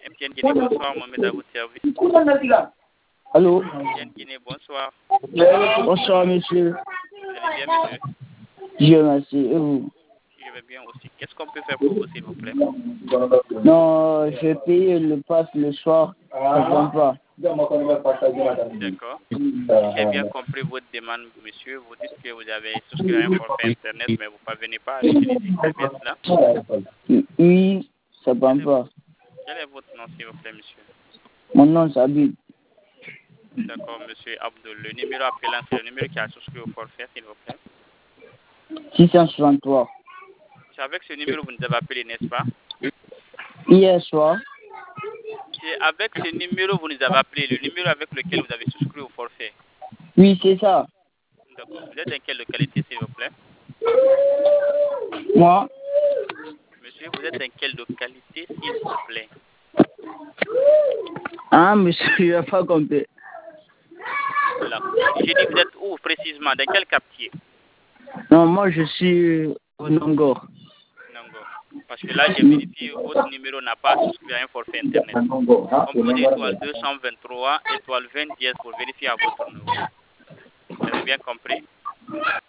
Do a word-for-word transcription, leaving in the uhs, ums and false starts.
M T N Guinée, bonsoir, Mohamed à votre service. Allô? M T N Guinée, bonsoir. Bonsoir, monsieur. Vous allez bien, monsieur? Je vous remercie. Et vous? Je vais bien aussi. Qu'est-ce qu'on peut faire pour vous, s'il vous plaît? Non, j'ai payé le pass le soir. Je ne comprends pas. D'accord. Si j'ai bien compris votre demande, monsieur, vous dites que vous avez souscrit à un forfait Internet, mais vous ne parvenez pas à l'utiliser. C'est bien cela? Oui, ça ne prend pas. Quel est votre nom, s'il vous plaît, monsieur? Mon nom, c'est Abid. D'accord, monsieur Abdul. Le numéro appelant, c'est le numéro qui a souscrit au forfait, s'il vous plaît. six cent soixante-trois. C'est avec ce numéro que vous nous avez appelé, n'est-ce pas? Hier soir. C'est avec ce numéro que vous nous avez appelé, le numéro avec lequel vous avez souscrit au forfait. Oui, c'est ça. D'accord. Vous êtes dans quelle localité, s'il vous plaît? Moi? Monsieur, vous êtes dans quelle localité, s'il vous plaît? Ah, monsieur, je n'ai pas compris. Voilà. J'ai dit, vous êtes où précisément? Dans quel quartier? Non, moi, je suis au Nongor. Nongo. Parce que là, j'ai vérifié, votre numéro n'a pas souscrit à un forfait Internet. Composez étoile deux cent vingt-trois, étoile vingt dièse pour vérifier à votre nom. Vous avez bien compris?